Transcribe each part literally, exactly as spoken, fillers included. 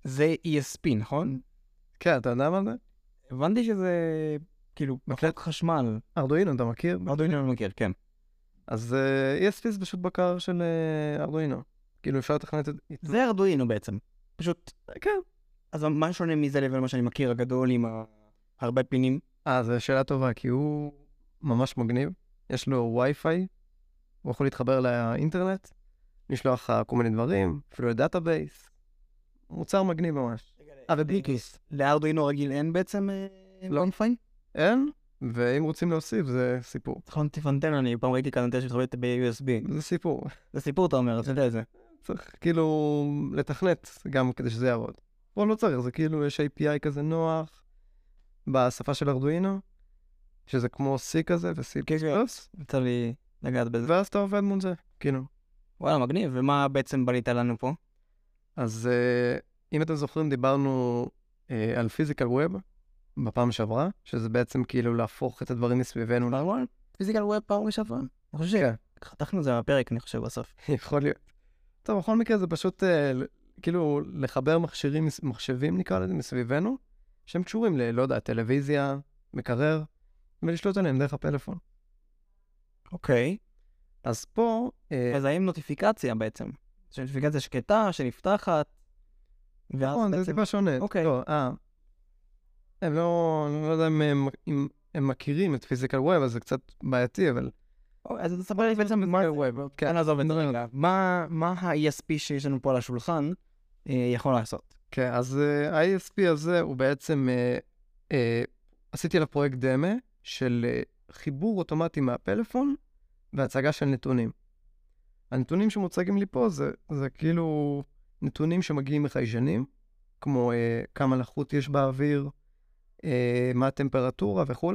זה E S P, נכון? כן, אתה יודע מה זה? הבנתי שזה כאילו מקלט חשמל. ארדואינו, אתה מכיר? ארדואינו אני מכיר, כן. אז E S P זה פשוט בקר של ארדואינו. כאילו אפשר לתכנת את... זה ארדואינו בעצם. פשוט, כן. אז מה שונה מזה לבין מה שאני מכיר הגדול עם הרבה פינים? אה, זו שאלה טובה, כי הוא ממש מגניב. יש לו וי-פיי, הוא יכול להתחבר לאינטרנט, לשלוח לך כל מיני דברים, אפילו לדאטאבייס. מוצר מגניב ממש. אה, ובלוטות' לארדואינו רגיל אין בעצם וי-פיי? אין, ואם רוצים להוסיף זה סיפור. צריך להוסיף אנטנה, אני פעם ראיתי כאן אנטנה שתחברת ב-יו אס בי. זה סיפור. זה סיפור, אתה אומר, אתה יודע את זה. צריך כאילו לתכנת גם כדי שזה יעבוד. פה לא צריך, זה כאילו יש איי פי איי כזה נוח בשפה של ארדואינו, שזה כמו C כזה ו-C פלוס. יצא לי לגעת בזה. ואז אתה עובד מול זה, כאילו. וואלה, מגניב. ומה בעצם בנית לנו פה? אז uh, אם אתם זוכרים, דיברנו uh, על פיזיקל ווב בפעם שעברה, שזה בעצם כאילו להפוך את הדברים מסביבנו. נכון? פיזיקל ווב פעם שעברה? אני חושב שחתכנו את זה מהפרק, אני חושב, בסוף. יכול להיות. טוב, בכל מקרה זה פשוט uh, כאילו לחבר מכשירים, מחשבים נקרא לזה, מסביבנו, שהם קשורים ל, לא יודע, טלוויזיה, מקרר, ולשלוט עליהם דרך הפלאפון. אוקיי. אז פה... אז האם נוטיפיקציה בעצם? זו נוטיפיקציה שקטה, שנפתחת, נכון, זה טיפה שונה. אוקיי. לא, אה. הם לא, לא יודע אם הם, אם הם מכירים את פיזיקל ווב, אז זה קצת בעייתי, אבל... אז אתה ספר לי בעצם מה זה ווב. כן, נעזוב את זה רגע. מה ה-E S P שיש לנו פה על השולחן יכול לעשות? כן, אז ה-E S P הזה הוא בעצם... עשיתי עליו פרויקט דמה של חיבור אוטומטי מהפלאפון והצגה של נתונים. הנתונים שמוצגים לי פה זה, זה כאילו נתונים שמגיעים מחיישנים, כמו אה, כמה לחות יש באוויר, אה, מה הטמפרטורה וכו'.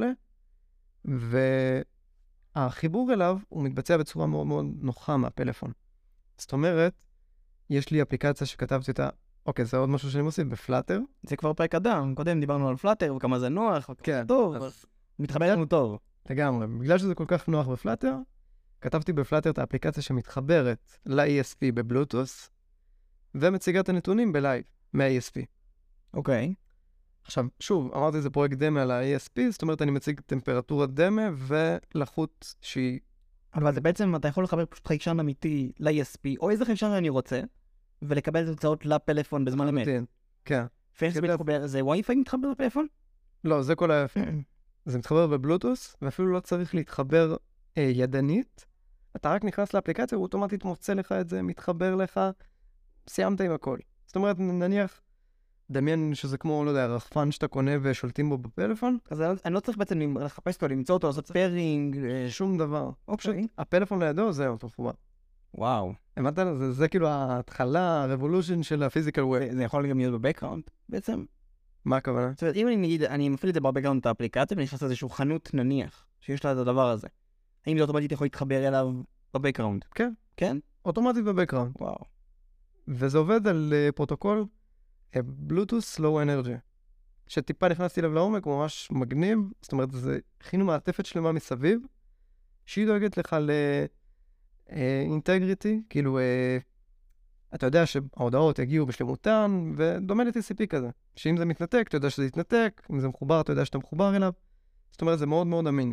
והחיבור אליו הוא מתבצע בצורה מאוד מאוד נוחה מהפלאפון. זאת אומרת, יש לי אפליקציה שכתבתי אותה, אוקיי, זה עוד משהו שאני מוסיף בפלאטר. זה כבר פרק אדם, קודם דיברנו על פלאטר וכמה זה נוח, כן. טוב, אז... מתחבר לנו טוב. לגמרי, בגלל שזה כל כך נוח בפלאטר, כתבתי בפלאטר את האפליקציה שמתחברת ל-E S P בבלוטוס, ומציגה את הנתונים בלייב, מה-E S P. אוקיי. עכשיו, שוב, אמרתי זה פרויקט דמה על ה-E S P, זאת אומרת, אני מציג טמפרטורת דמה ולחות שהיא... אבל זה בעצם, אתה יכול לחבר פשוט חיישן אמיתי ל-E S P, או איזה חיישן אני רוצה, ולקבל את התוצאות לפלאפון בזמן אמת. כן. זה וי-פיי מתחבר לפלאפון? לא, זה כל היפה. זה מתחבר בבלוטוס, ואפילו לא צריך להתחבר אה, ידנית. אתה רק נכנס לאפליקציה, הוא אוטומטית מוצא לך את זה, מתחבר לך, סיימת עם הכל. זאת אומרת, נניח, דמיין שזה כמו, לא יודע, רחפן שאתה קונה ושולטים בו בפלאפון. אז אני לא צריך בעצם לחפש אותו, למצוא אותו, לעשות פיירינג, שום דבר. אוקיי. הפלאפון לידו, זהו, אותו חובה. וואו. הבנת? זה, זה כאילו ההתחלה, הרבולושן של הפיזיקל ווב. זה יכול גם להיות בבקראונד, בעצם. מה הכוונה? זאת אומרת, אם אני נגיד, אני מפעיל את זה בבקראונד את האפליקציה, ואני נכנס לאיזשהו חנות נניח, שיש לה את הדבר הזה. האם זה אוטומטית יכול להתחבר אליו בבקראונד? כן. כן? אוטומטית בבקראונד. וואו. וזה עובד על uh, פרוטוקול Bluetooth Low Energy. שטיפה נכנסתי אליו לעומק, הוא ממש מגניב. זאת אומרת, זה הכינו מעטפת שלמה מסביב, שהיא דואגת לך לאינטגריטי, uh, כאילו, uh, אתה יודע שההודעות יגיעו בשלמותן, ודומה ל-T C P כזה. שאם זה מתנתק, אתה יודע שזה יתנתק, אם זה מחובר, אתה יודע שאתה מחובר אליו. זאת אומרת, זה מאוד מאוד אמין.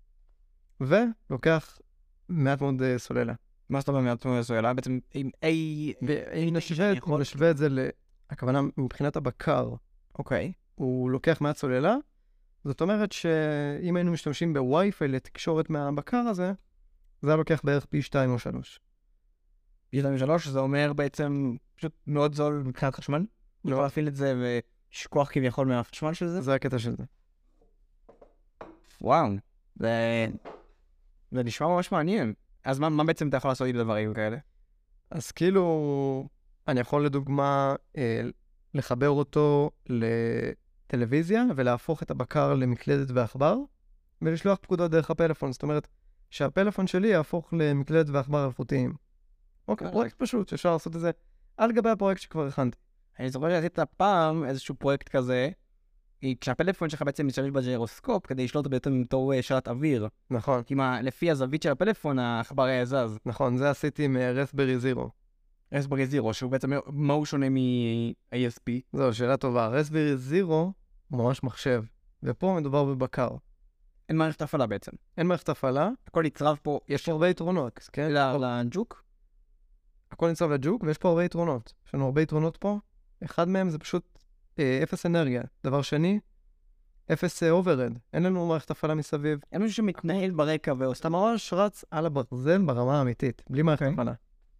ולוקח מעט מאוד uh, סוללה. מה זאת אומרת מעט מאוד סוללה? בעצם, אם איי... ואם נשווה את זה, הכוונה מבחינת הבקר, אוקיי. הוא לוקח מעט סוללה, זאת אומרת שאם היינו משתמשים בווי-פיי לתקשורת מהבקר הזה, זה היה לוקח בערך פי שתיים או שלוש. פי שתיים או שלוש, זה אומר בעצם פשוט מאוד זול מבחינת חשמל? לא. יכול להפעיל את זה ולשכוח כביכול מהחשמל של זה? זה הקטע של זה. וואו, זה... זה נשמע ממש מעניין. אז מה, מה בעצם אתה יכול לעשות עם דברים כאלה? אז כאילו, אני יכול לדוגמה אה, לחבר אותו לטלוויזיה ולהפוך את הבקר למקלדת ועכבר ולשלוח פקודות דרך הפלאפון. זאת אומרת, שהפלאפון שלי יהפוך למקלדת ועכבר אלחוטיים. אוקיי, פרויקט פשוט שאפשר לעשות את זה על גבי הפרויקט שכבר הכנתי. אני זוכר שעשית פעם איזשהו פרויקט כזה, כשהפלאפון שלך בעצם משתמש בג'ירוסקופ כדי לשלוט בעצם בתור שלט אוויר. נכון. כי מה, לפי הזווית של הפלאפון, העכבר היה זז. נכון, זה עשיתי עם רסברי זירו. רסברי זירו, שהוא בעצם, מה הוא שונה מ-איי אס פי? זהו, שאלה טובה. רסברי זירו הוא ממש מחשב, ופה מדובר בבקר. אין מערכת הפעלה בעצם. אין מערכת הפעלה, הכל נצרב פה, יש פה הרבה יתרונות, כן? לג'וק. הכל נצרב לג'וק, ויש פה הרבה יתרונות. יש לנו הרבה יתרונות פה. אחד מהם זה פשוט אה, אפס אנרגיה. דבר שני, אפס אוברד. אין לנו מערכת הפעלה מסביב. אין מישהו שמתנהל ברקע ועושה. אתה ממש רץ על הברזל ברמה האמיתית, בלי מערכת הפעלה.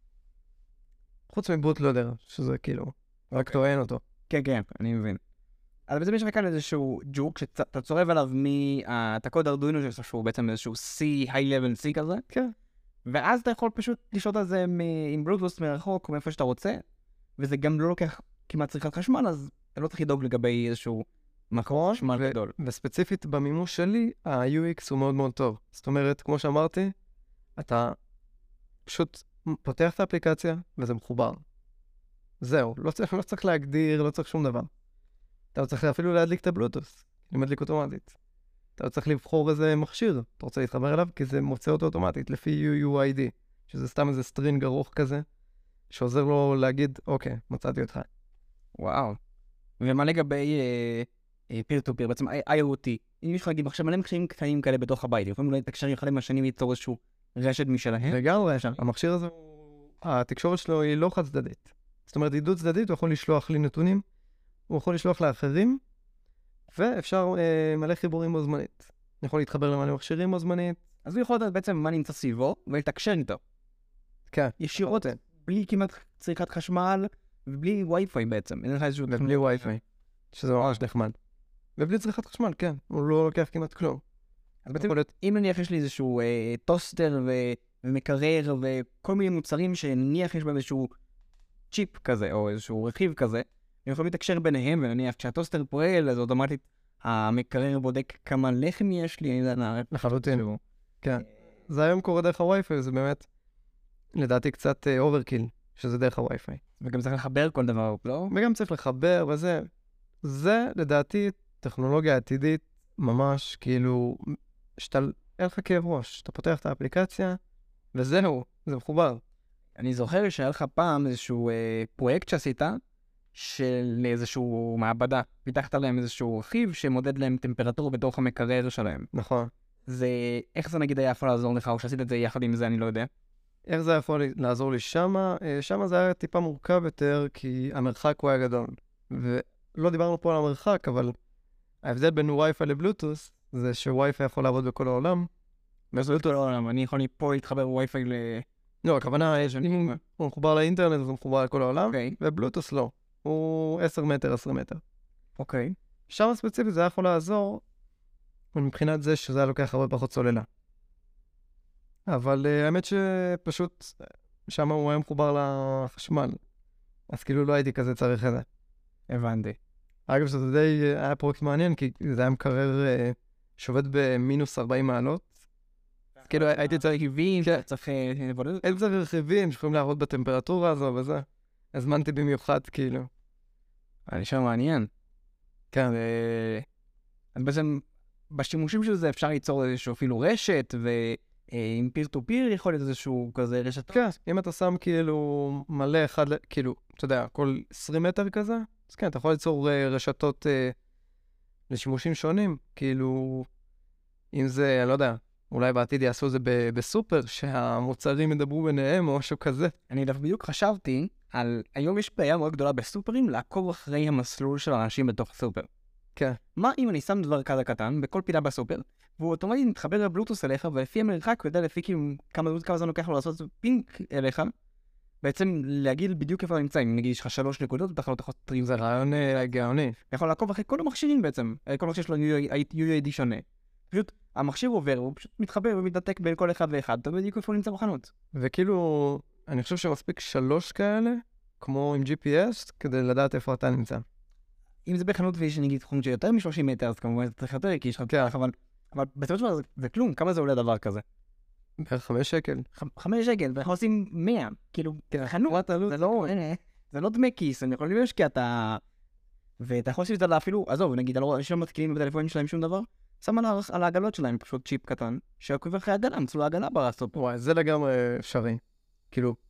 חוץ מבוטלודר, שזה כאילו, רק טוען אותו. כן, כן, אני מבין. אז בעצם יש לך כאן איזשהו ג'וק, שאתה צורב עליו את הקוד ארדואינו שלו, שהוא בעצם איזשהו C, high level C כזה. כן. ואז אתה יכול פשוט לשלוט על זה עם בלוטות' מרחוק, או מאיפה שאתה רוצה, וזה גם לא לוקח כמעט צריכת חשמל, אז אתה לא צריך לדאוג לגבי איזשהו מקור חשמל גדול. וספציפית במימוש שלי, ה-יו אקס הוא מאוד מאוד טוב. זאת אומרת, כמו שאמרתי, אתה פשוט פותח את האפליקציה, וזה מחובר. זהו, לא צריך, לא צריך להגדיר, לא צריך שום דבר. אתה לא צריך אפילו להדליק את הבלוטוס, היא מדליק אוטומטית. אתה לא צריך לבחור איזה מכשיר, אתה רוצה להתחבר אליו, כי זה מוצא אותו אוטומטית, לפי יו יו איי די, שזה סתם איזה סטרינג ארוך כזה, שעוזר לו להגיד, אוקיי, מצאתי אותך. וואו. ומה לגבי פיר טו פיר, בעצם איי או טי, אם יש לך להגיד, עכשיו מלא מכשירים קטנים כאלה בתוך הבית, יכולים אולי לתקשר אחד עם השני וליצור איזשהו רשת משלהם? לגמרי, המכשיר הזה, התקשורת שלו היא לא חד צדדית. זאת אומרת, היא דו צדדית, הוא יכול לשלוח לי נתונים, הוא יכול לשלוח לאחרים, ואפשר אה, מלא חיבורים בו זמנית. אני יכול להתחבר למלא מכשירים בו זמנית. אז הוא יכול לדעת בעצם מה נמצא סביבו, ולתקשר איתו. כן. ישירות, בלי כמעט צריכת חשמל, ובלי וי-פיי בעצם. אין לך איזשהו... ובלי וי-פיי, שזה ממש נחמד. ובלי צריכת חשמל, כן. הוא לא לוקח כמעט כלום. אז בעצם, אם נניח יש לי איזשהו אה, טוסטר ו... ומקרר, וכל מיני מוצרים שנניח יש בהם איזשהו צ'יפ כזה, או איזשהו רכיב כזה, הם יכולים לתקשר ביניהם, ונניח כשהטוסטר פועל, אז אוטומטית המקרר בודק כמה לחם יש לי, אני יודע, נערף. לחלוטין. כן. זה היום קורה דרך הווי-פיי, זה באמת, לדעתי, קצת אוברקיל, שזה דרך הווי-פיי. וגם צריך לחבר כל דבר, לא? וגם צריך לחבר, וזה, זה, לדעתי, טכנולוגיה עתידית, ממש, כאילו, שאתה, אין לך כאב ראש, אתה פותח את האפליקציה, וזהו, זה מחובר. אני זוכר שהיה לך פעם איזשהו אה, פרויקט שעשית, של איזשהו מעבדה. פיתחת להם איזשהו רכיב שמודד להם טמפרטורה בתוך המקרר שלהם. נכון. זה, איך זה נגיד היה יכול לעזור לך, או שעשית את זה יחד עם זה, אני לא יודע. איך זה יכול לעזור לי שמה? שמה זה היה טיפה מורכב יותר, כי המרחק הוא היה גדול. ולא דיברנו פה על המרחק, אבל ההבדל בין וי-פיי לבלוטוס, זה שווי-פיי יכול לעבוד בכל העולם. בלוטוס לא העולם, אני יכול פה להתחבר וי-פיי ל... לא, הכוונה, אם הוא מחובר לאינטרנט, הוא מחובר לכל העולם, ובלוטוס לא. הוא עשר מטר, עשרים מטר. אוקיי. שם הספציפית זה היה יכול לעזור, מבחינת זה שזה היה לוקח הרבה פחות סוללה. אבל uh, האמת שפשוט, שם הוא היה מחובר לחשמל. אז כאילו לא הייתי כזה צריך את זה. הבנתי. אגב, שזה די היה פרויקט מעניין, כי זה היה מקרר uh, שעובד במינוס ארבעים מעלות. כאילו הייתי צריך רכיבים, צריך... אין צריך רכיבים שיכולים לעבוד בטמפרטורה הזו וזה. הזמנתי במיוחד, כאילו. אני שם מעניין. כן. אז בעצם, בשימושים של זה אפשר ליצור איזשהו אפילו רשת, ועם פיר טו פיר יכול להיות איזשהו כזה רשת. כן, אם אתה שם כאילו מלא אחד, כאילו, אתה יודע, כל עשרים מטר כזה, אז כן, אתה יכול ליצור רשתות לשימושים שונים, כאילו, אם זה, אני לא יודע, אולי בעתיד יעשו זה בסופר, שהמוצרים ידברו ביניהם או משהו כזה. אני בדיוק חשבתי על, היום יש בעיה מאוד גדולה בסופרים, לעקוב אחרי המסלול של האנשים בתוך הסופר. כן. מה אם אני שם דבר כזה קטן בכל פינה בסופר, והוא אוטומטית מתחבר לבלוטוס אליך, ולפי המרחק הוא יודע לפי כמה זמן לוקח לו לעשות פינק אליך, בעצם להגיד בדיוק איפה נמצא, אם נגיד יש לך שלוש נקודות, אתה יכול לתחת טרים. זה רעיון גאוני. אתה יכול לעקוב אחרי כל המכשירים בעצם, כל מכשיר שלו יו איי די שונה. פשוט המכשיר עובר, הוא פשוט מתחבר ומתנתק בין כל אחד ואחד, אתה בדיוק איפה נמצא בחנות. וכאילו, אני חושב שמספיק שלוש כאלה, כמו עם ג'י פי אס, כדי לדעת איפה אתה נמצא. אם זה בחנות ויש נגיד חנות שיותר מ-שלושים מטר, אז כמובן אתה צריך יותר, כי יש לך כך, אבל, אבל בסופו של דבר זה כלום, כמה זה עולה דבר כזה? בערך חמש שקל. חמש שקל, ואנחנו עושים מאה, כאילו, חנות, זה לא, זה לא דמי כיס, אני יכולים להשקיע את ה... ואתה יכול לעשות את זה אפילו, עזוב, נגיד, יש לא מתקינים בטלפונים שלהם שום דבר, שם על העגלות שלהם פשוט צ'יפ קטן, שעוקב אחרי העגלה, מצאו לעגלה ברסופ. וואי, זה לגמרי אפשרי. כאילו,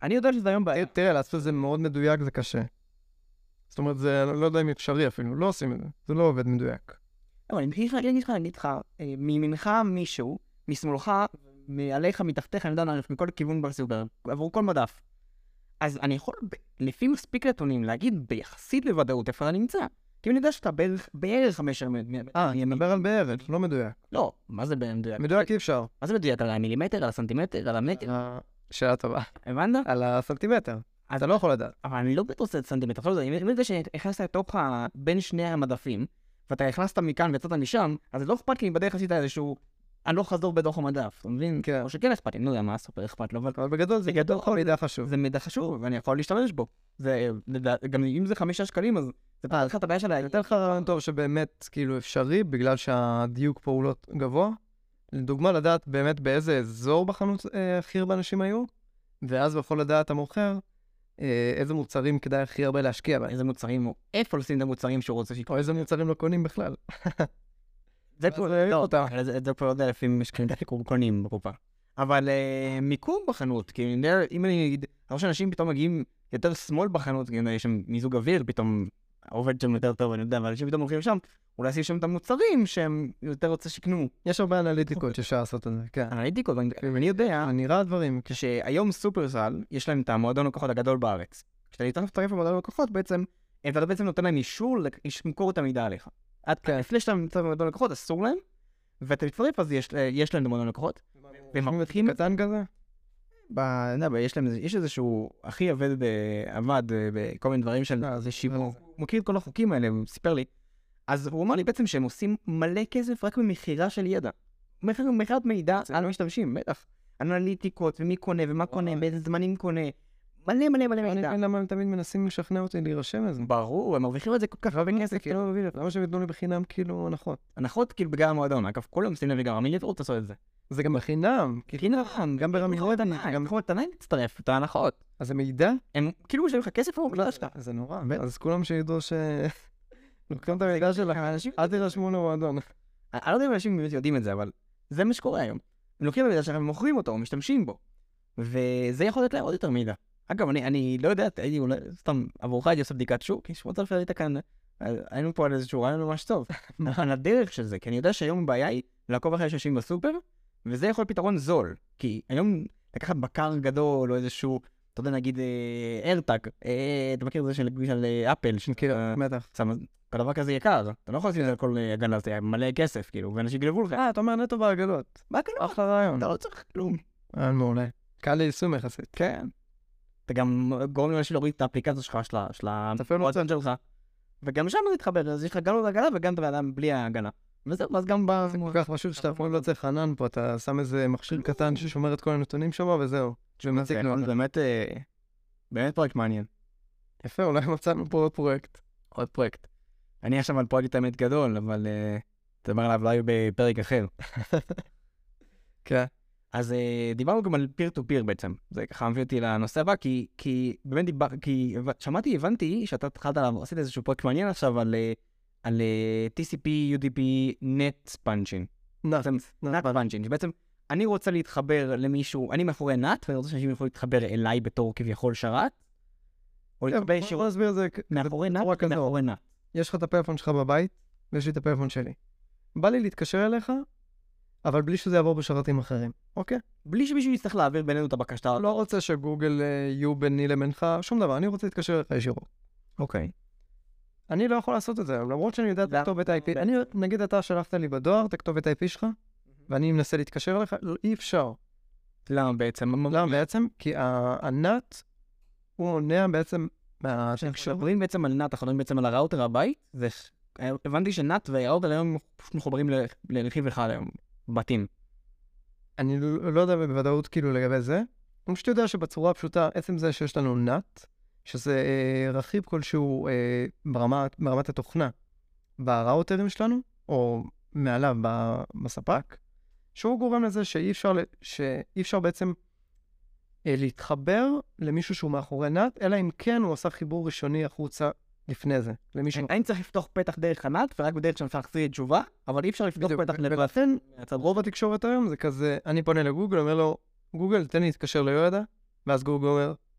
אני יודע שזה היום בעיה. תראה, לעשות את זה מאוד מדויק זה קשה. זאת אומרת, זה לא יודע אם אפשרי אפילו, לא עושים את זה. זה לא עובד מדויק. אבל אני אגיד לך, אני אגיד לך, מימינך מישהו, משמאלך, מעליך, מתחתיך, אני יודע, מכל כיוון בסופר, עבור כל מדף. אז אני יכול, לפי מספיק נתונים, להגיד ביחסית בוודאות איפה אתה נמצא. כי אני יודע שאתה בערך, בערך חמש... אה, אני מדבר על בערך, לא מדויק. לא, מה זה מדויק? מדויק אי אפשר. מה זה מדויק? על המילימטר, על הסנטימטר, על המטר? שאלה טובה. הבנת? על הסנטימטר. אתה לא יכול לדעת. אבל אני לא בטוח שזה סנטימטר. עכשיו זה, אם זה שהכנסת לתוך בין שני המדפים, ואתה הכנסת מכאן ויצאת משם, אז לא אכפת לי אם בדרך עשית איזשהו... אני לא חזור בתוך המדף, אתה מבין? כן. או שכן אכפת לי, אני לא יודע מה סופר אכפת לו, אבל בגדול זה גדול מידע חשוב. זה מידע חשוב, ואני יכול להשתמש בו. זה, גם אם זה חמישה שקלים, אז זה פתח לך את הבעיה שלה. אני אתן לך רעיון טוב שבאמת כאילו אפשרי, בגלל שהדיוק פה הוא לא גבוה. לדוגמה, לדעת באמת באיזה אזור בחנות הכי הרבה אנשים היו, ואז יכול לדעת המוכר איזה מוצרים כדאי הכי הרבה להשקיע בהם. איזה מוצרים, או איפה לשים את המוצרים שהוא רוצה שיקרו. או איזה מוצרים לא קונים בכלל. זה פה, לא, זה פה יודע לפי משקעים קונים בקופה. אבל מיקום בחנות, כי אם אני אגיד, אני חושב שאנשים פתאום מגיעים יותר שמאל בחנות, כי יש שם מיזוג אוויר, פתאום עובד שם יותר טוב, אני יודע, אבל אנשים פתאום הולכים שם, אולי עושים שם את המוצרים שהם יותר רוצה שיקנו. יש הרבה אנליטיקות שאפשר לעשות את זה, כן. אנליטיקות, ואני יודע, נראה דברים, שהיום סופרסל, יש להם את המועדון לקוחות הגדול בארץ. כשאתה נצטרף למועדון לקוחות, בעצם, אתה בעצם נותן להם אישור למכור את המידע עליך. לפני שאתה מצטרף למועדון לקוחות, אסור להם, ואתה מצטרף, אז יש להם מועדון לקוחות. והם מתחילים קטן כזה? יש להם, יש איזשהו, אחי עבד בכל מיני דברים של שיווק. הוא מכיר את כל החוקים האלה, הוא סיפר לי. אז הוא אמר לי בעצם שהם עושים מלא כסף רק במחירה של ידע. מחירת מידע על משתמשים, בטח. אנליטיקות, ומי קונה, ומה קונה, באיזה זמנים קונה. מלא מלא מלא מידע. אני מבין למה הם תמיד מנסים לשכנע אותי להירשם לזה. ברור, הם מרוויחים את זה כל כך הרבה כסף. למה שהם יתנו לי בחינם כאילו הנחות? הנחות כאילו בגלל המועדון. אגב, כל יום עושים לב גם, מי יתרות לעשות את זה? זה גם בחינם. בחינם, גם ברמיות עניים. גם בחינם עניים להצטרף, את ההנחות. אז זה מידע? הם כאילו משלמים לך כסף או לא שלך? זה נורא. אז כולם שידעו ש... לוקחים את המידע שלך, אל תירשמו למועדון. אני לא יודע אם אנשים באמת יודעים את זה, אבל זה מה שקורה היום. הם לוקחים את המידע שלך ומוכרים אותו, משתמשים בו. וזה יכול לתת להם עוד יותר מידע. אגב, אני לא יודע, הייתי אולי, סתם, עבורך הייתי עושה בדיקת שוק, כי שמות אלפי ראית כאן, היינו פה על איזשהו רעיון ממש טוב. על הדרך של זה, כי אני יודע שהיום הבעיה היא לעקוב אחרי אנשים בסופר, וזה יכול פתרון זול. כי היום לקחת בקר גדול, או איזשהו, אתה יודע, נגיד, איירטאג, אתה מכיר את זה של אפל, כאילו, בטח. הדבר כזה יקר, אתה לא יכול לשים את זה על כל הגנה, זה מלא כסף, כאילו, ואנשים גנבו לך. אה, אתה אומר נטו בעגלות. בעגלות. אחלה רעיון. אתה לא צריך כלום. אה, מעולה. קל ליישום יחסית. כן. אתה גם גורם לאנשים להוריד את האפליקציה שלך, של המועדון שלך, וגם שם זה יתחבר, אז יש לך גם הגנה וגם את האדם בלי ההגנה. וזהו, אז גם ב... זה כל כך פשוט שאתה אפילו לא צריך ענן פה, אתה שם איזה מכשיר קטן ששומר את כל הנתונים שם וזהו. זה באמת, באמת פרויקט מעניין. יפה, אולי מצאנו פה עוד פרויקט. עוד פרויקט. אני עכשיו על פרויקט האמת גדול, אבל תדבר עליו אולי בפרק אחר. כן. אז דיברנו גם על פיר טו פיר בעצם. זה ככה מביא אותי לנושא הבא, כי, כי באמת דיבר, כי שמעתי, הבנתי שאתה התחלת עליו, עשית איזשהו פרויקט מעניין עכשיו על, על טי סי פי יו די פי נט פאנצ'ין. נט פאנצ'ין. שבעצם אני רוצה להתחבר למישהו, אני מאחורי נט, ואני רוצה שאנשים יכולים להתחבר אליי בתור כביכול שרת. או להתחבר ישירות. להסביר את זה מאחורי נט ומאחורי נט. יש לך את הפלאפון שלך בבית, ויש לי את הפלאפון שלי. בא לי להתקשר אליך, אבל בלי שזה יעבור בשרתים אחרים, אוקיי? בלי שמישהו יצטרך להעביר בינינו את הבקשה. לא רוצה שגוגל יהיו ביני לבינך, שום דבר, אני רוצה להתקשר אליך ישירות. אוקיי. אני לא יכול לעשות את זה, למרות שאני יודע את הכתובת איי פי. אני, נגיד אתה שלחת לי בדואר את הכתובת איי פי שלך, ואני מנסה להתקשר אליך, אי אפשר. למה בעצם? למה בעצם? כי הנט, הוא עונה בעצם... כשמדברים בעצם על נט, אנחנו מדברים בעצם על הראוטר הבית, הבנתי שנט והראוטר היום מחוברים לרכיב אחד היום. בתים. אני לא יודע בוודאות כאילו לגבי זה. אני פשוט יודע שבצורה פשוטה, עצם זה שיש לנו נט, שזה אה, רכיב כלשהו אה, ברמת, ברמת התוכנה בראוטרים שלנו, או מעליו בספק, שהוא גורם לזה שאי אפשר, שאי אפשר בעצם אה, להתחבר למישהו שהוא מאחורי נט, אלא אם כן הוא עושה חיבור ראשוני החוצה לפני זה. למישהו... אני צריך לפתוח פתח דרך הנט, ורק בדרך שאני אפשר להחזיר תשובה, אבל אי אפשר לפתוח פתח דרך... ולכן, רוב התקשורת היום זה כזה, אני פונה לגוגל, אומר לו, גוגל, תן לי להתקשר ליועדה, ואז גוגל אומר,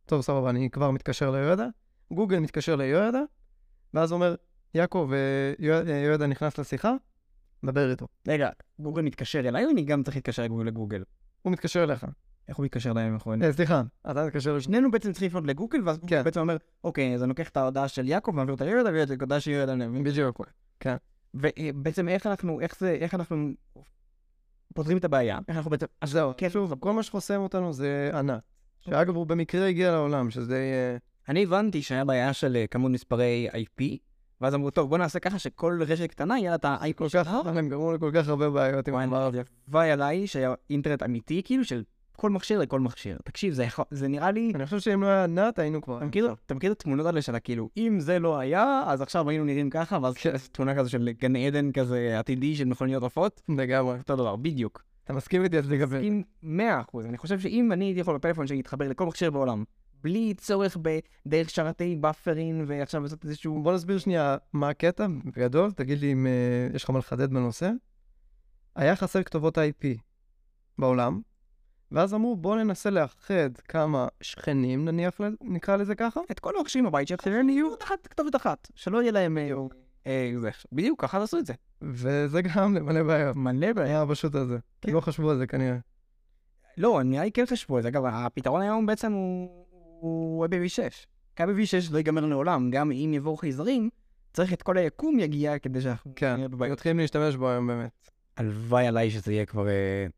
טוב, סבבה, אני כבר מתקשר ליועדה, גוגל מתקשר ליועדה, ואז אומר, יעקב, יועדה נכנס לשיחה, דבר איתו. רגע, גוגל מתקשר אליי, או אני גם צריך להתקשר לגוגל? הוא מתקשר אליך. איך הוא מתקשר אליי? אה, סליחה, אתה מתקשר לשנינו. שנינו בעצם צריכים לפנות לגוגל, ואז גוגל בעצם אומר, אוקיי, אז אני לוקח את ההודעה של יעקב, מעביר אותה ליועדה, ואת ההודעה של יועדה נבין. בדיוק. כן. ובעצם איך אנחנו, איך זה, איך אנחנו פותרים את הבעיה? איך אנחנו בעצם... אז זהו, שוב, כל מה שחוסם אותנו זה ענק. שאגב, הוא במקרה הגיע לעולם, שזה... אני הבנתי שהיה בעיה של כמות מספרי איי פי, ואז אמרו, טוב, בוא נעשה ככה שכל רשת קטנה יהיה לה את ה-איי פי שלה. הם גרמו לכל כך הרבה בעיות עם המערב. והי עליי שהיה אינטרנט אמיתי, כאילו של כל מכשיר לכל מכשיר. תקשיב, זה נראה לי... אני חושב שאם לא היה נאט, היינו כבר... אתה מכיר את התמונות האלה שלה, כאילו, אם זה לא היה, אז עכשיו היינו נראים ככה, ואז תמונה כזו של גן עדן כזה עתידי של מכוניות עפות. לגמרי. אותו דבר, בדיוק. אתה מסכים איתי? אז לגבי. מסכים מאה אחוז. אני חושב שאם אני הייתי יכול בפלאפון שיתחבר לכל מכשיר בעולם, בלי צורך בדרך שרתי באפרין, ועכשיו לעשות איזשהו... בוא נסביר שנייה מה הקטע, בגדול, תגיד לי אם uh, יש לך מה לחדד בנושא. היה חסר כתובות איי פי בעולם, ואז אמרו בוא ננסה לאחד כמה שכנים, נניח נקרא לזה ככה. את כל המכשירים בבית שלהם יהיו תחת כתובת אחת, שלא יהיה להם... בדיוק, ככה עשו את זה. וזה גם למלא בעיה. מלא בעיה. פשוט הזה. לא חשבו על זה כנראה. לא, נראה לי כן חשבו על זה. אגב, הפתרון היום בעצם הוא ב-וי שש. כי ב-וי שש לא ייגמר לעולם. גם אם יבואו חייזרים, צריך את כל היקום יגיע כדי שאנחנו... כן, מתחילים להשתמש בו היום באמת. הלוואי עליי שזה יהיה כבר...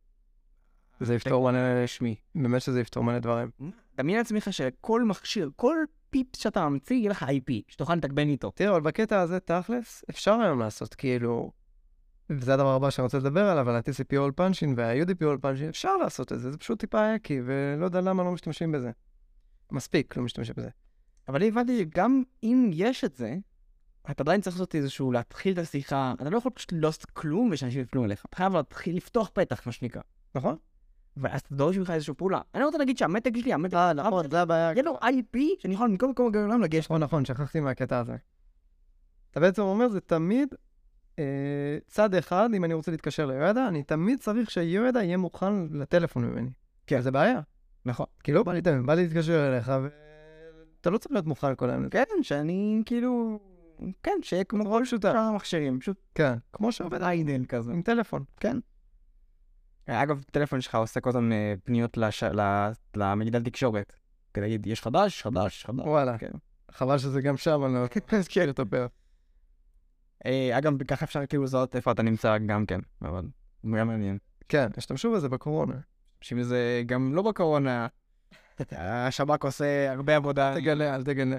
זה יפתור מלא שמי. באמת שזה יפתור מלא דברים. דמיין לעצמך שכל מכשיר, כל פיפ שאתה ממציא, יהיה לך איי פי, שתוכל לתקבן איתו. תראה, אבל בקטע הזה, תכלס, אפשר היום לעשות, כאילו... וזה הדבר הבא שאני רוצה לדבר עליו, על ה-טי סי פי All Punching וה-יו די פי All Punching, אפשר לעשות את זה, זה פשוט טיפה יקי, ולא יודע למה לא משתמשים בזה. מספיק, לא משתמשים בזה. אבל אני הבנתי שגם אם יש את זה, אתה עדיין צריך לעשות איזשהו, להתחיל את השיחה, אתה לא יכול פשוט לא לעשות כלום ושאנשים יפנו אליך. אתה חייב להתחיל לפתוח פתח, מה שנקרא. נכון? ואז אתה דורש ממך איזשהו פעולה. אני רוצה להגיד שהמתג שלי, המתג... אה, נכון, זה הבעיה. יהיה לו איי פי שאני יכול מכל מקום בעולם לגשת. נכון, נכון, שכחתי מהקטע הזה. אתה בעצם אומר, זה תמיד אה, צד אחד, אם אני רוצה להתקשר ליועדה, אני תמיד צריך שיועדה יהיה מוכן לטלפון ממני. כן. זה בעיה. נכון. כי לא בא לי, בא לי להתקשר אליך, ואתה לא צריך להיות מוכן כל היום. כן, שאני כאילו... כן, שיהיה כמו כל שוטה. מכשירים, פשוט... כן, כמו שעובד איידל כזה. עם טלפון. כן. אגב, הטלפון שלך עושה כל הזמן פניות למגדל תקשורת. כדי להגיד, יש חדש, חדש, חדש. וואלה. חבל שזה גם שם, אני לא אזכיר את הפרק. אגב, ככה אפשר כאילו לזהות איפה אתה נמצא גם כן, אבל גם מעניין. כן, השתמשו בזה בקורונה. משום שזה גם לא בקורונה. השב"כ עושה הרבה עבודה. תגלה, אל תגלה.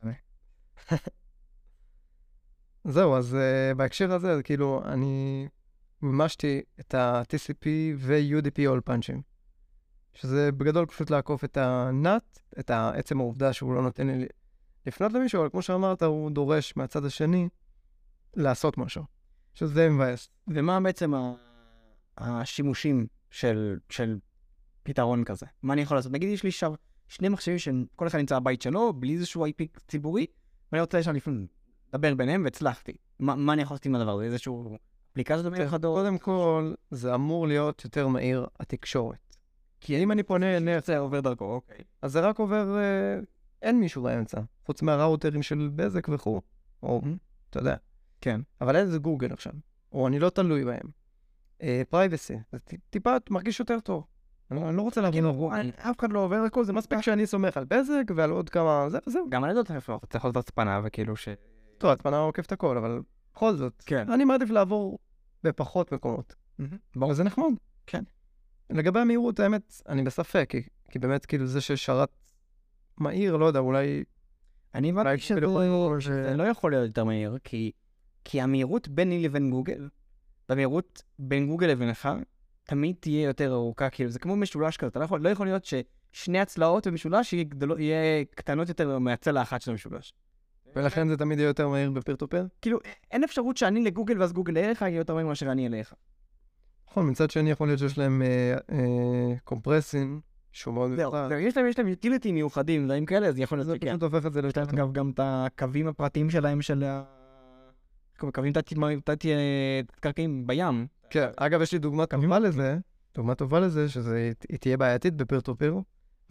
זהו, אז בהקשר הזה, כאילו, אני... מימשתי את ה-טי סי פי ו-יו די פי All Punching, שזה בגדול פשוט לעקוף את ה-נאט, את עצם העובדה שהוא לא נותן לי לפנות למישהו, אבל כמו שאמרת, הוא דורש מהצד השני לעשות משהו, שזה מבאס. ומה בעצם השימושים של, של פתרון כזה? מה אני יכול לעשות? נגיד, יש לי שם שני מחשבים שכל אחד נמצא בבית שלו, בלי איזשהו איי פי ציבורי, ואני רוצה שם לפני, לדבר ביניהם והצלחתי. מה, מה אני יכול לעשות עם הדבר הזה? איזשהו... אפליקציות מיוחדות. קודם כל, זה אמור להיות יותר מהיר התקשורת. כי אם אני פונה אליך, זה עובר דרכו, אוקיי. אז זה רק עובר, אין מישהו באמצע, חוץ מהראוטרים של בזק וכו'. או, אתה יודע. כן. אבל אין זה גוגל עכשיו, או אני לא תלוי בהם. פרייבסי, זה טיפה מרגיש יותר טוב. אני לא רוצה להבין עבור. אף אחד לא עובר הכל, זה מספיק שאני סומך על בזק ועל עוד כמה, זהו. גם אני לא צריך לעשות הצפנה וכאילו ש... טוב, הצפנה עוקף את הכל, אבל... בכל זאת, כן. אני מעדיף לעבור בפחות מקומות. ברור. זה נחמד. כן. לגבי המהירות, האמת, אני בספק, כי, כי באמת כאילו זה ששרת מהיר, לא יודע, אולי... אני הבנתי שזה לא יכול להיות יותר מהיר, כי, כי המהירות ביני לבין גוגל, והמהירות בין גוגל לבינך, תמיד תהיה יותר ארוכה, כאילו זה כמו משולש כזה, אתה לא יכול, לא יכול להיות ששני הצלעות במשולש יהיה, גדול, יהיה קטנות יותר מהצלע האחת של המשולש. ולכן זה תמיד יהיה יותר מהיר בפיר טו פיר? כאילו, אין אפשרות שאני לגוגל ואז גוגל אליך יהיה יותר מהיר מאשר אני אליך. נכון, מצד שני יכול להיות שיש להם קומפרסים, שהוא מאוד נפרד. יש להם, יש להם יוטיליטים מיוחדים, דברים כאלה, אז יכול להיות זה פשוט הופך את זה לשלם. אגב, גם את הקווים הפרטיים שלהם של ה... קווים תת-קרקעיים בים. כן, אגב, יש לי דוגמה טובה לזה, דוגמה טובה לזה, שזה תהיה בעייתית בפיר טו פיר,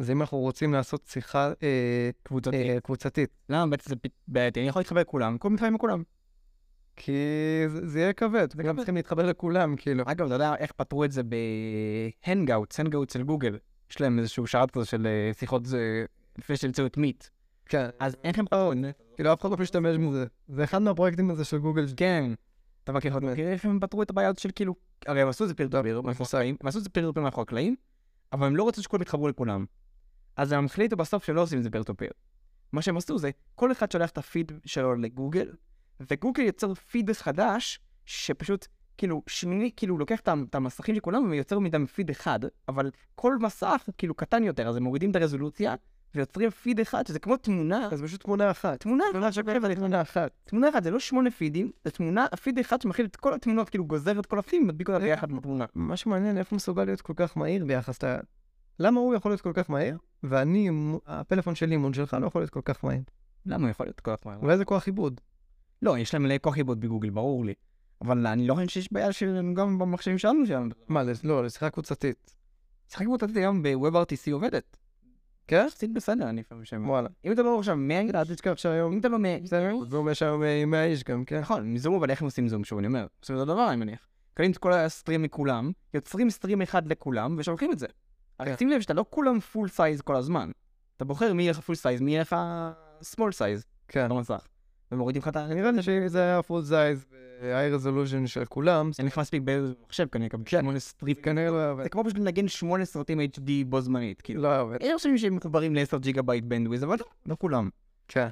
זה אם אנחנו רוצים לעשות שיחה אה, קבוצתית. אה, קבוצתית. למה בעצם זה בעייתי? אני יכול להתחבר לכולם, כל מתחבר עם כולם. כי זה, זה יהיה כבד, וגם צריכים להתחבר לכולם, כאילו. אגב, אתה יודע איך פתרו את זה בהנגאוטס, הנגאוטס של גוגל. יש להם איזשהו שרת כזה של אה, שיחות זה, לפני שהמציאו את מיט. כן. אז איך הם פתרו? כאילו, אף אחד לא משתמש בזה. זה אחד מהפרויקטים הזה של גוגל. כן. אתה מכיר עוד מכיר איך הם פתרו את הבעיה הזאת של כאילו... הרי הם עשו את זה פיר טו פיר, הם עשו את זה פיר טו פיר מאחורי הקלעים, אבל הם לא רצו שכולם יתחברו לכולם. אז הם החליטו בסוף שלא עושים את זה פיר טו פיר. מה שהם עשו זה, כל אחד שולח את הפיד שלו לגוגל, וגוגל יוצר פיד חדש, שפשוט, כאילו, שמיני, כאילו, לוקח את המסכים של כולם ויוצר מדם פיד אחד, אבל כל מסך, כאילו, קטן יותר, אז הם מורידים את הרזולוציה, ויוצרים פיד אחד, שזה כמו תמונה. אז פשוט תמונה אחת. תמונה אחת, שקוראים תמונה אחת. תמונה אחת, זה לא שמונה פידים, זה תמונה, הפיד אחד שמכיל את כל התמונות, כאילו, גוזר את כל הפידים, מדביק אותה ביחד בתמונה. מה שמעניין, איפה מסוגל להיות כל כך מהיר ביחס ל... למה הוא יכול להיות כל כך מהיר, ואני, הפלאפון שלי, מול שלך, לא יכול להיות כל כך מהיר? למה הוא יכול להיות כל כך מהיר? אולי זה כוח עיבוד. לא, יש להם מלא כוח עיבוד בגוגל, ברור לי. אבל אני לא חושב שיש בעיה שלנו גם במחשבים שלנו שם. מה, לא, לשיחה קבוצתית. שיחה קבוצתית היום ב-WebRTC עובדת. כן? קצת בסדר, אני לפעמים שם. וואלה. אם אתה לא עכשיו מאה, אל תשכח שהיום... אם אתה לא מאה, בסדר? זום יש היום מאה איש גם, כן? נכון, מזום, אבל איך הם עושים זום? שוב, אני אומר. עושים את הדבר, אני מניח. קלים את כל הסטרים מכולם, יוצרים סטרים אחד לכולם, ושולחים את זה. הרי שים לב שאתה לא כולם פול סייז כל הזמן. אתה בוחר מי יהיה לך פול סייז, מי יהיה לך סמול סייז. כן. במסך. ומורידים לך את ה... נראה לי שזה היה פול סייז ו-high resolution של כולם. אין לך מספיק במחשב כנראה, שמונה סטריפ. כנראה לא עובד. זה כמו פשוט לנגן שמונה סרטים אייץ' די בו זמנית. לא עובד. יש חושבים שהם מחוברים ל-עשרה ג'יגה בייט בנדוויז, אבל לא כולם. כן.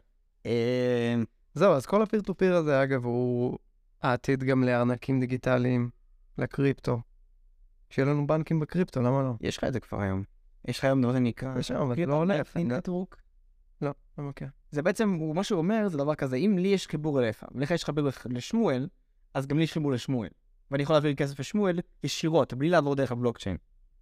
זהו, אז כל הפיר טו פיר הזה, אגב, הוא העתיד גם לארנקים דיגיטליים, לקריפטו. שיהיה לנו בנקים בקריפטו, למה לא? יש לך את זה כבר היום. יש לך היום, זה נקרא... יש היום, אבל זה לא הולך. נטוורק. לא, לא מכיר. זה בעצם, מה שהוא אומר, זה דבר כזה, אם לי יש חיבור אליך, ולך יש חיבור לשמואל, אז גם לי יש חיבור לשמואל. ואני יכול להעביר כסף לשמואל ישירות, בלי לעבור דרך הבלוקצ'יין.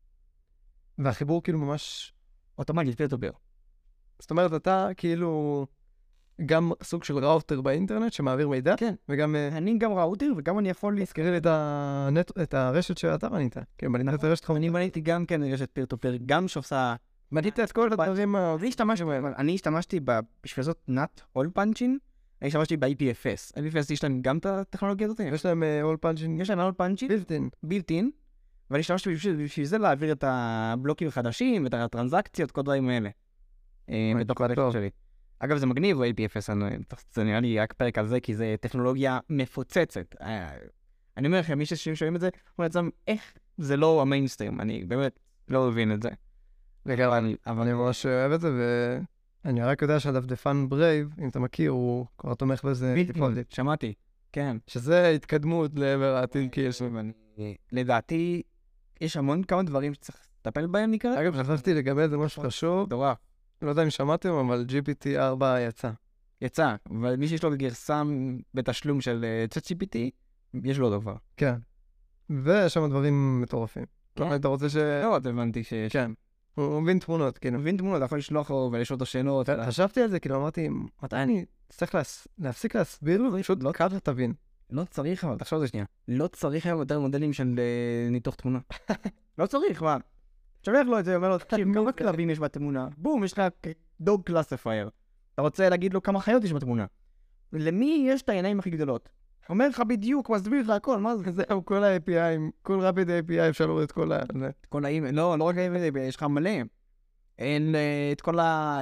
והחיבור כאילו ממש... אוטומטית, פיר טו פיר. זאת אומרת, אתה כאילו גם סוג של ראוטר באינטרנט שמעביר מידע? כן. וגם... אני גם ראוטר, וגם אני יכול... תזכרי לי את הרשת שאתה בנית. כן, בנית את הרשת אני בניתי גם כן רשת פיר טו פיר, גם שעושה... בנית את כל הדברים... אני השתמשתי בשביל זאת נאט הול פאנצ'ין, אני השתמשתי ב-איי פי אף אס. איי פי אף אס יש להם גם את הטכנולוגיה הזאת? יש להם הול פאנצ'ין? יש להם הול פאנצ'ין? בילטין. בילטין. ואני השתמשתי בשביל זה להעביר את הבלוקים החדשים, את הטרנזקציות, כל דברים האלה. בתוך הרשת שלי. אגב, זה מגניב, ה-איי פי אף אס, זה נראה לי רק פרק על זה, כי זה טכנולוגיה מפוצצת. אני אומר לכם, מי ששומעים את זה, הוא בעצם, איך זה לא המיינסטרים? אני באמת לא מבין את זה. אבל אני ממש אוהב את זה, ואני רק יודע שהדפדפן ברייב, אם אתה מכיר, הוא כבר תומך בזה. שמעתי, כן. שזה התקדמות לעבר העתיד, כי יש... לדעתי, יש המון כמה דברים שצריך לטפל בהם נקרא. אגב, שכחתי לגבי איזה משהו חשוב. דורה. לא יודע אם שמעתם, אבל ג'י פי טי ארבע יצא. יצא, אבל מי שיש לו גרסה בתשלום של צ'אט ג'י פי טי, יש לו דבר. כן. ויש שם דברים מטורפים. אתה רוצה ש... לא, אתה הבנתי ש... כן. הוא מבין תמונות, כאילו. מבין תמונות, אתה יכול לשלוח לו ולשאול אותו שאלות. חשבתי על זה, כאילו, אמרתי, מתי אני צריך להפסיק להסביר לו, פשוט לא ככה תבין. לא צריך, אבל תחשוב על זה שנייה. לא צריך היום יותר מודלים של ניתוח תמונה. לא צריך, מה? שולח לו את זה, אומר לו, תקשיב, כמה כלבים יש בתמונה? בום, יש לך דוג קלאסיפייר. אתה רוצה להגיד לו כמה חיות יש בתמונה? למי יש את העיניים הכי גדולות? אומר לך בדיוק, מסביר לך הכל, מה זה? זהו, כל ה-איי פי איי, כל רפיד איי פי איי אפשר לראות את כל ה... כל ה... לא, לא רק ה-איי פי איי, יש לך מלא. אין את כל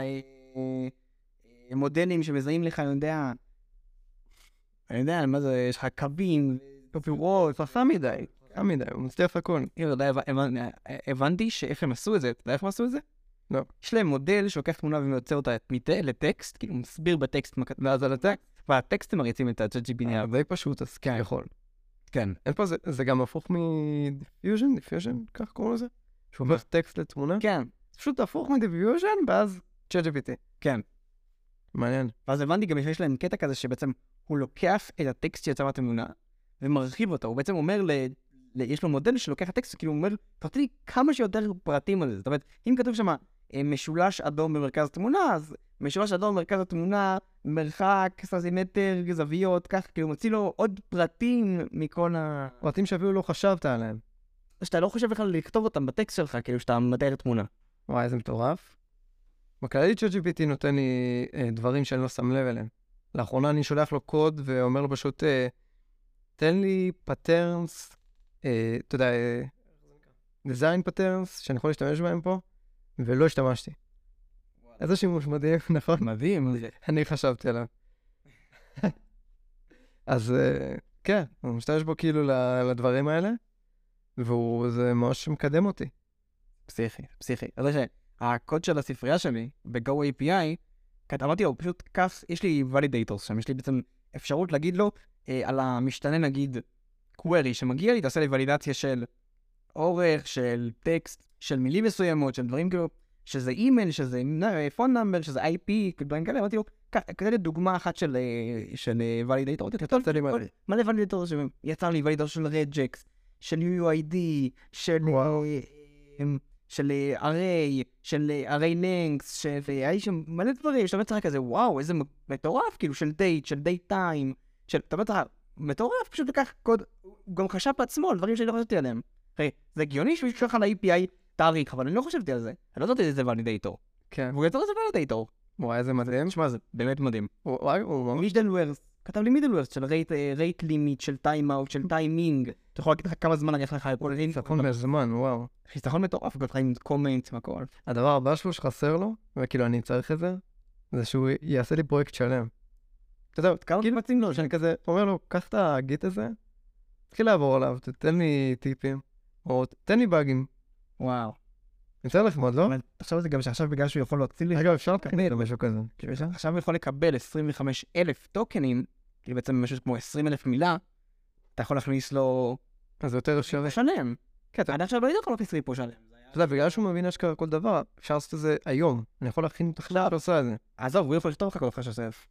המודלים שמזהים לך, אני יודע, אני יודע, מה זה, יש לך קווים, פירות, חכם מדי, חכם מדי, הוא מצליח הכל. הבנתי שאיך הם עשו את זה, אתה יודע איך הם עשו את זה? לא. יש להם מודל שלוקח תמונה ומייצר אותה לטקסט, כאילו מסביר בטקסט, ואז על הטקסט, והטקסטים מריצים את ה-צ'אט ג'י פי טי. די פשוט, אז כן, יכול. כן. אין פה, זה גם הפוך מדיפיוז'ן, דיפיוז'ן, כך קוראים לזה? שהוא אומר טקסט לתמונה? כן. זה פשוט הפוך מדיפיוז'ן, ואז צ'אט ג'י פי טי. כן. מעניין. ואז הבנתי גם שיש להם קטע כזה שבעצם הוא לוקח את הטקסט שיצא מהתמונה, ומרחיב אותו. הוא בעצם אומר, ל... ל... יש לו מודל שלוקח את הטקסט, כאילו הוא אומר, תראה לי כמה שיותר פרטים על זה. זאת אומרת, אם כתוב שם משולש אדום במרכז התמונה, אז משולש אדום במרכז התמונה, מרחק, סנטימטר, זוויות, כך, כאילו מוציא לו עוד פרטים מכל ה... פרטים שאפילו לא חשבת עליהם. שאתה לא חושב בכלל לכתוב אותם בטקסט שלך, כאילו שאתה מתאר תמונה. וואי, איזה מטורף. בכללית של ג'י פי טי נותן לי אה, דברים שאני לא שם לב אליהם. לאחרונה אני שולח לו קוד ואומר לו פשוט, אה, תן לי פטרנס, אה, אתה יודע, אה, design patterns שאני יכול להשתמש בהם פה, ולא השתמשתי. איזה שימוש מדהים, נכון? מדהים. אני חשבתי עליו. אז אה, כן, הוא משתמש בו כאילו ל- לדברים האלה, וזה ממש מקדם אותי. פסיכי, פסיכי. אתה יודע שהקוד של הספרייה שלי, ב-Go איי פי איי, אמרתי לו, פשוט כך, יש לי validators שם, יש לי בעצם אפשרות להגיד לו, אה, על המשתנה נגיד, query שמגיע לי, תעשה לי ולידציה של אורך, של טקסט, של מילים מסוימות, של דברים כאילו, שזה אימייל, שזה פון נאמבר, שזה איי פי, דברים כאלה, אמרתי לו, כזה דוגמה אחת של, אה, של ולידטור, תצא לי מלא. מלא ולידטור שיצר לי ולידטור של רג'קס, של יו יו איי די, של... של array, של array lengths, של היה שם מלא דברים, שאתה בצורה כזה, וואו, איזה מטורף, כאילו, של date, של date time, של, אתה בצורה, מטורף, פשוט לקח קוד, הוא גם חשב בעצמו על דברים שאני לא חשבתי עליהם. הרי, זה הגיוני שהוא ישלח על ה-איי פי איי תאריך, אבל אני לא חשבתי על זה, אני לא יודעת איזה ולידטור. כן. והוא יצר איזה ולידטור. וואי, איזה מדהים. תשמע, זה באמת מדהים. וואי, הוא ממש... מידלוורס, כתב לי מידלוורס של rate limit, של time out, של timing. אתה יכול להגיד לך כמה זמן לקח לך כל רינק. חיסכון בזמן, וואו. חיסכון מטורף, כתב עם קומנט והכל. הדבר הבא שלו שחסר לו, וכאילו אני צריך את זה, זה שהוא יעשה לי פרויקט שלם. אתה יודע, כמה כאילו מתאים לו, שאני כזה אומר לו, קח את הגיט הזה, תתחיל לעבור עליו, תתן לי טיפים, או תתן לי באגים. וואו. יוצא לחמוד, לא? אבל תחשוב על זה גם שעכשיו בגלל שהוא יכול להוציא לי... אגב, אפשר לקנות או משהו כזה. עכשיו הוא יכול לקבל עשרים וחמישה אלף טוקנים, כאילו בעצם משהו כמו עשרים אלף מילה, אתה יכול להכניס לו... אז זה יותר אפשרי. שלם. כן, עד עכשיו לא יודע יכול להכניס לי פה שלם. אתה יודע, בגלל שהוא מבין אשכרה כל דבר, אפשר לעשות את זה היום. אני יכול להכין תוכנה שעושה את זה. עזוב, הוא יכול לכתוב לך כל כך שוסף.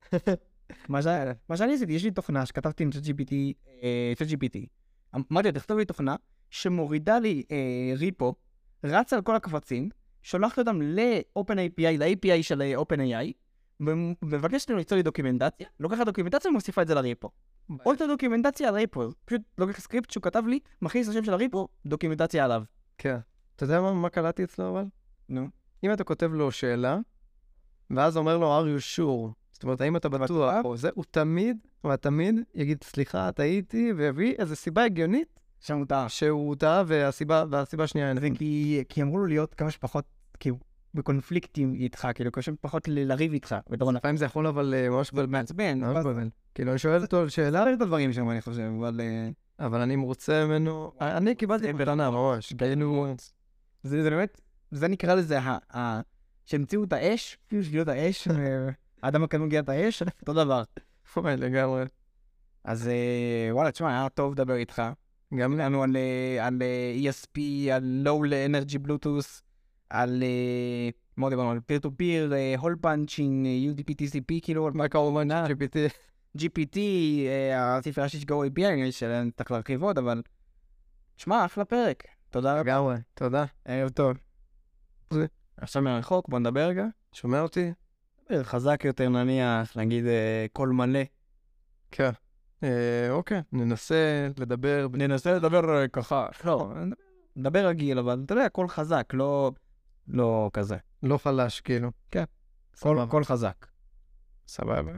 מה שאני עשיתי, יש לי תוכנה שכתבתי עם צ'אט ג'י פי טי. אמרתי לו, תכתוב לי תוכנה שמורידה לי ריפו, רצה על כל הקבצים, שולחת אותם ל-Open איי פי איי, ל-איי פי איי של Open איי איי, ומבקשת לנו ליצור לי דוקימנטציה, לוקחת דוקימנטציה ומוסיפה את זה לריפו. עוד את הדוקימנטציה על ריפו, פשוט לוקח סקריפט שהוא כתב לי, מכניס את השם של הריפו, דוקימנטציה עליו. כן. אתה יודע מה, מה קלטתי אצלו אבל? נו. אם אתה כותב לו שאלה, ואז אומר לו, are you sure? זאת אומרת, האם אתה בטוח? או זה, הוא תמיד, הוא תמיד יגיד, סליחה, טעיתי, ויביא איזו סיבה הגיונית, שם טעה. שהוא טעה, והסיבה, והסיבה השנייה אין. זה כי, כי אמרו לו להיות כמה שפחות, כאילו, בקונפליקטים איתך, כאילו, כמה שפחות לריב איתך. לפעמים זה יכול אבל ממש מעצבן. ממש בבל. כאילו, אני שואל אותו על שאלה, זה את הדברים שם, אני חושב, אבל... אבל אני מרוצה ממנו. אני קיבלתי מתנה ממש. גיינו... זה באמת, זה נקרא לזה, שהמציאו את האש, כאילו שגילו את האש, האדם הקדום גילה את האש, אותו דבר. וואי, לגמרי. אז וואלה, תשמע, היה טוב לדבר איתך. גם לנו על אי אס פי, על Low Energy Bluetooth, על, מה דיברנו, על Peer-to-Peer, Hole Punching, יו די פי טי סי פי, כאילו, מה כמובן, ג'י פי טי. ג'י פי טי, הספרייה שיש Go איי פי איי, אני שאין צריך להרחיב עוד, אבל... תשמע, אחלה פרק. תודה רבה. לגמרי, תודה. ערב טוב. עכשיו מרחוק, בוא נדבר רגע. שומע אותי? חזק יותר נניח, נגיד קול מלא. כן. אוקיי, ננסה לדבר... ננסה לדבר ככה. לא, נדבר רגיל, אבל אתה יודע, קול חזק, לא... לא כזה. לא חלש, כאילו. כן. קול חזק. סבבה.